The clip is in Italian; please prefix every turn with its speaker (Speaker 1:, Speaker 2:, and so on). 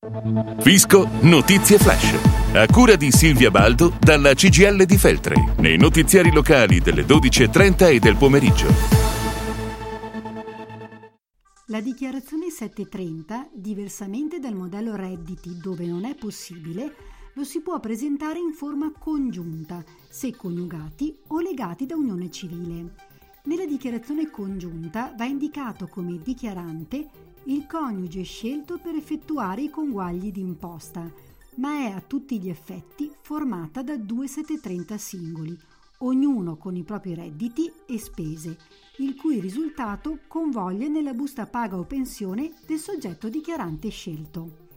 Speaker 1: Fisco Notizie Flash. A cura di Silvia Baldo dalla CGIL di Feltre. Nei notiziari locali delle 12:30 e del pomeriggio.
Speaker 2: La dichiarazione 730, diversamente dal modello redditi dove non è possibile, lo si può presentare in forma congiunta, se coniugati o legati da unione civile. Nella dichiarazione congiunta va indicato come dichiarante il coniuge scelto per effettuare i conguagli d'imposta, ma è a tutti gli effetti formata da 2 730 singoli, ognuno con i propri redditi e spese, il cui risultato convoglia nella busta paga o pensione del soggetto dichiarante scelto.